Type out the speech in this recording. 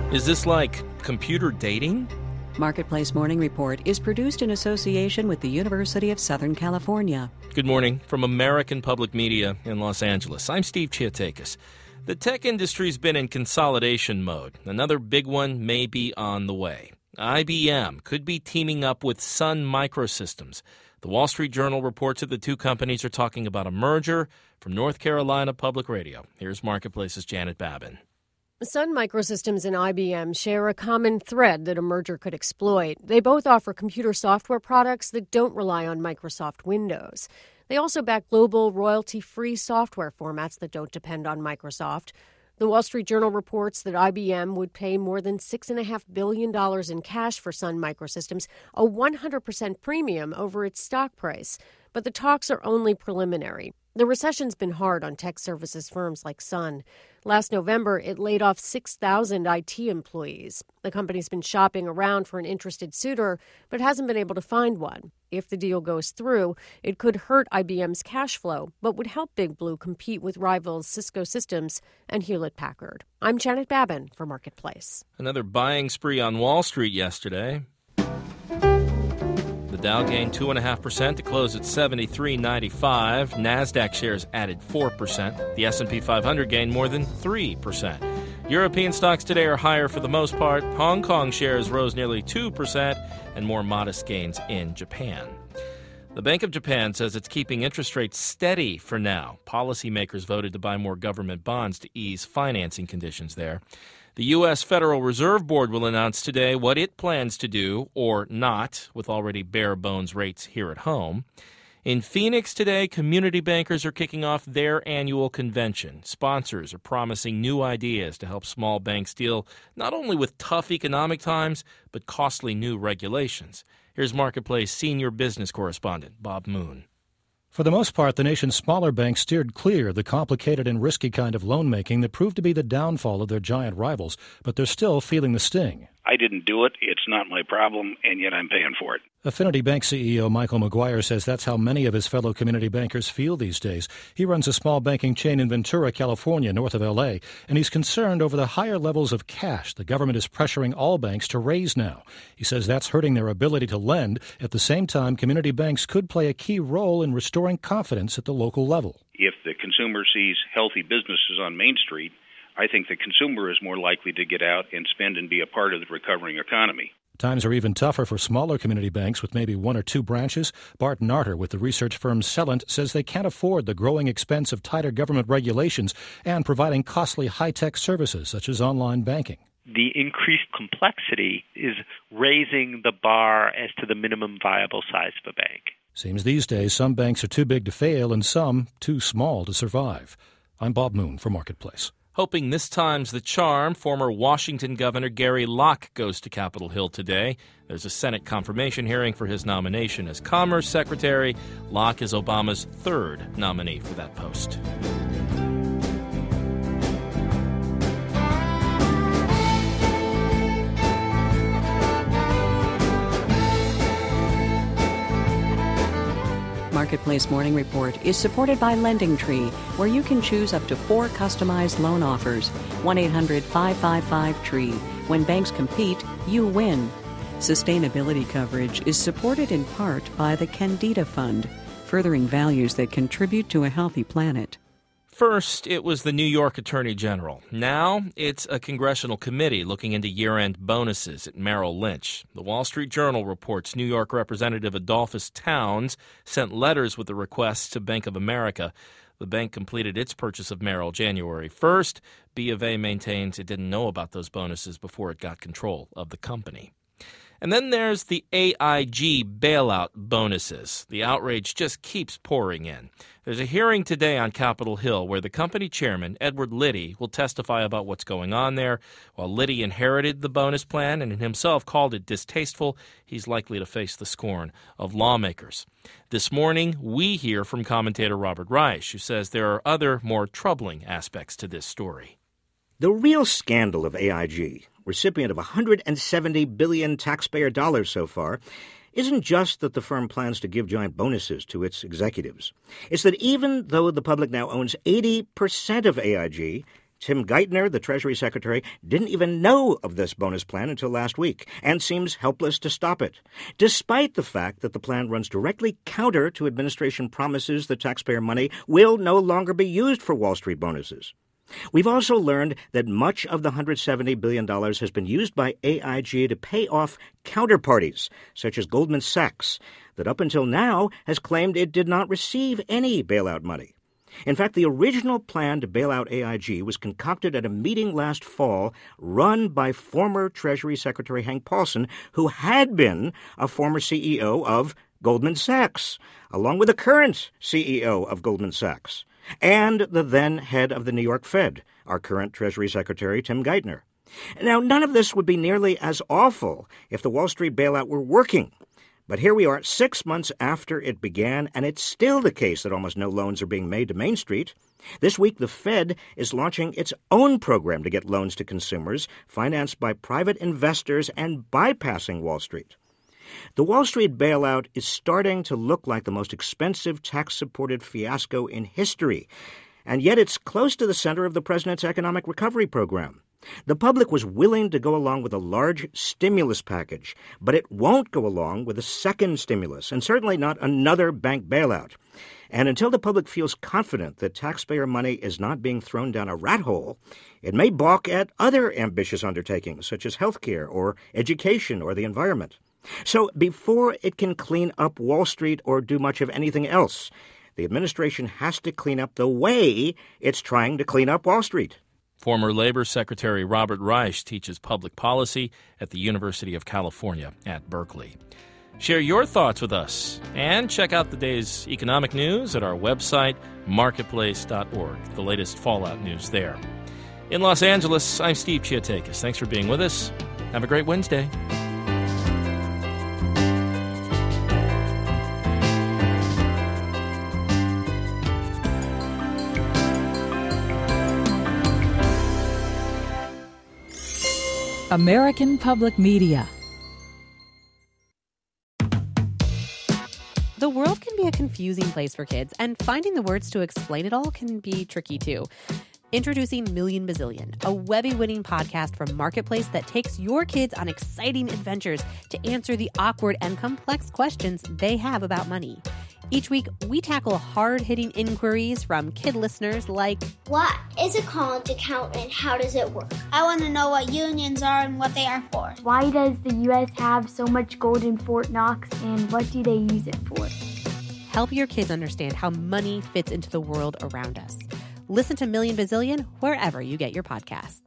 Is this like computer dating? Marketplace Morning Report is produced in association with the University of Southern California. Good morning from American Public Media in Los Angeles. I'm Steve Chiatakis. The tech industry's been in consolidation mode. Another big one may be on the way. IBM could be teaming up with Sun Microsystems. The Wall Street Journal reports that the two companies are talking about a merger. From North Carolina Public Radio, here's Marketplace's Janet Babin. Sun Microsystems and IBM share a common thread that a merger could exploit. They both offer computer software products that don't rely on Microsoft Windows. They also back global royalty-free software formats that don't depend on Microsoft. The Wall Street Journal reports that IBM would pay more than $6.5 billion in cash for Sun Microsystems, a 100% premium over its stock price. But the talks are only preliminary. The recession's been hard on tech services firms like Sun. Last November, it laid off 6,000 IT employees. The company's been shopping around for an interested suitor, but hasn't been able to find one. If the deal goes through, it could hurt IBM's cash flow, but would help Big Blue compete with rivals Cisco Systems and Hewlett-Packard. I'm Janet Babin for Marketplace. Another buying spree on Wall Street yesterday. The Dow gained 2.5% to close at 73.95. NASDAQ shares added 4%. The S&P 500 gained more than 3%. European stocks today are higher for the most part. Hong Kong shares rose nearly 2%, and more modest gains in Japan. The Bank of Japan says it's keeping interest rates steady for now. Policymakers voted to buy more government bonds to ease financing conditions there. The U.S. Federal Reserve Board will announce today what it plans to do or not with already bare-bones rates here at home. In Phoenix today, community bankers are kicking off their annual convention. Sponsors are promising new ideas to help small banks deal not only with tough economic times, but costly new regulations. Here's Marketplace senior business correspondent Bob Moon. For the most part, the nation's smaller banks steered clear of the complicated and risky kind of loan-making that proved to be the downfall of their giant rivals, but they're still feeling the sting. I didn't do it. It's not my problem, and yet I'm paying for it. Affinity Bank CEO Michael McGuire says that's how many of his fellow community bankers feel these days. He runs a small banking chain in Ventura, California, north of L.A., and he's concerned over the higher levels of cash the government is pressuring all banks to raise now. He says that's hurting their ability to lend. At the same time, community banks could play a key role in restoring confidence at the local level. If the consumer sees healthy businesses on Main Street, I think the consumer is more likely to get out and spend and be a part of the recovering economy. Times are even tougher for smaller community banks with maybe one or two branches. Bart Narter with the research firm Celent says they can't afford the growing expense of tighter government regulations and providing costly high-tech services such as online banking. The increased complexity is raising the bar as to the minimum viable size of a bank. Seems these days some banks are too big to fail and some too small to survive. I'm Bob Moon for Marketplace. Hoping this time's the charm, former Washington Governor Gary Locke goes to Capitol Hill today. There's a Senate confirmation hearing for his nomination as Commerce Secretary. Locke is Obama's third nominee for that post. Marketplace Morning Report is supported by LendingTree, where you can choose up to 4 customized loan offers. 1-800-555-TREE. When banks compete, you win. Sustainability coverage is supported in part by the Candida Fund, furthering values that contribute to a healthy planet. First, it was the New York Attorney General. Now, it's a congressional committee looking into year-end bonuses at Merrill Lynch. The Wall Street Journal reports New York Representative Adolphus Towns sent letters with the requests to Bank of America. The bank completed its purchase of Merrill January 1st. B of A maintains it didn't know about those bonuses before it got control of the company. And then there's the AIG bailout bonuses. The outrage just keeps pouring in. There's a hearing today on Capitol Hill where the company chairman, Edward Liddy, will testify about what's going on there. While Liddy inherited the bonus plan and himself called it distasteful, he's likely to face the scorn of lawmakers. This morning, we hear from commentator Robert Reich, who says there are other more troubling aspects to this story. The real scandal of AIG, recipient of $170 billion taxpayer dollars so far, isn't just that the firm plans to give giant bonuses to its executives. It's that even though the public now owns 80% of AIG, Tim Geithner, the Treasury Secretary, didn't even know of this bonus plan until last week and seems helpless to stop it, despite the fact that the plan runs directly counter to administration promises that taxpayer money will no longer be used for Wall Street bonuses. We've also learned that much of the $170 billion has been used by AIG to pay off counterparties, such as Goldman Sachs, that up until now has claimed it did not receive any bailout money. In fact, the original plan to bail out AIG was concocted at a meeting last fall run by former Treasury Secretary Hank Paulson, who had been a former CEO of Goldman Sachs, along with the current CEO of Goldman Sachs, and the then head of the New York Fed, our current Treasury Secretary, Tim Geithner. Now, none of this would be nearly as awful if the Wall Street bailout were working. But here we are 6 months after it began, and it's still the case that almost no loans are being made to Main Street. This week, the Fed is launching its own program to get loans to consumers, financed by private investors and bypassing Wall Street. The Wall Street bailout is starting to look like the most expensive tax-supported fiasco in history, and yet it's close to the center of the president's economic recovery program. The public was willing to go along with a large stimulus package, but it won't go along with a second stimulus, and certainly not another bank bailout. And until the public feels confident that taxpayer money is not being thrown down a rat hole, it may balk at other ambitious undertakings, such as healthcare or education or the environment. So before it can clean up Wall Street or do much of anything else, the administration has to clean up the way it's trying to clean up Wall Street. Former Labor Secretary Robert Reich teaches public policy at the University of California at Berkeley. Share your thoughts with us and check out the day's economic news at our website, marketplace.org, the latest fallout news there. In Los Angeles, I'm Steve Chiatakis. Thanks for being with us. Have a great Wednesday. American Public Media. The world can be a confusing place for kids, and finding the words to explain it all can be tricky too. Introducing Million Bazillion, a Webby-winning podcast from Marketplace that takes your kids on exciting adventures to answer the awkward and complex questions they have about money. Each week, we tackle hard-hitting inquiries from kid listeners like, what is a college account and how does it work? I want to know what unions are and what they are for. Why does the U.S. have so much gold in Fort Knox and what do they use it for? Help your kids understand how money fits into the world around us. Listen to Million Bazillion wherever you get your podcasts.